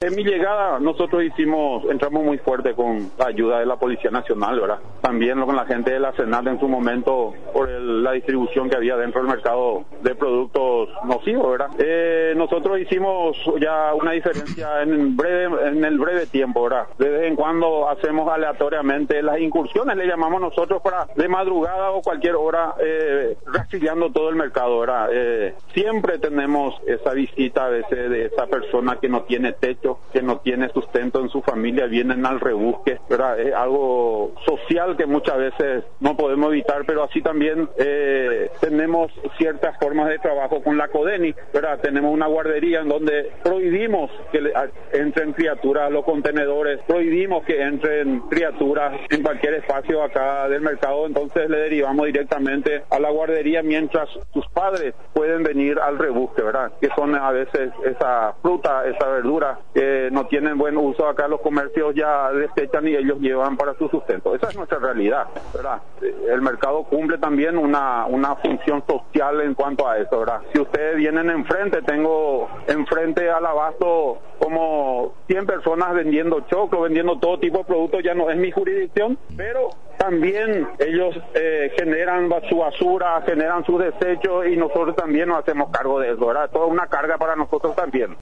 En mi llegada nosotros entramos muy fuerte con la ayuda de la Policía Nacional, ¿verdad? También con la gente de la Senat en su momento por la distribución que había dentro del mercado de productos nocivos, ¿verdad? Nosotros hicimos ya una diferencia en el breve tiempo, ¿verdad? De vez en cuando hacemos aleatoriamente las incursiones, le llamamos nosotros, para de madrugada o cualquier hora, rastreando todo el mercado, ¿verdad? Siempre tenemos esa visita a veces de esa persona que no tiene techo, que no tiene sustento en su familia, vienen al rebusque, ¿verdad? Es algo social que muchas veces no podemos evitar, pero así también tenemos ciertas formas de trabajo con la CODENI, ¿verdad? Tenemos una guardería en donde prohibimos que entren criaturas a los contenedores, prohibimos que entren criaturas en cualquier espacio acá del mercado, entonces le derivamos directamente a la guardería mientras sus padres pueden venir al rebusque, ¿verdad? Que son a veces esa fruta, esa verdura que no tienen buen uso acá, los comercios ya desechan y ellos llevan para su sustento. Esa es nuestra realidad, ¿verdad? El mercado cumple también una función social en cuanto a eso, ¿verdad? Si ustedes vienen enfrente, tengo enfrente al abasto como 100 personas vendiendo choclo, vendiendo todo tipo de productos, ya no es mi jurisdicción, pero también ellos generan su basura, generan sus desechos y nosotros también nos hacemos cargo de eso, ¿verdad? Toda una carga para nosotros también.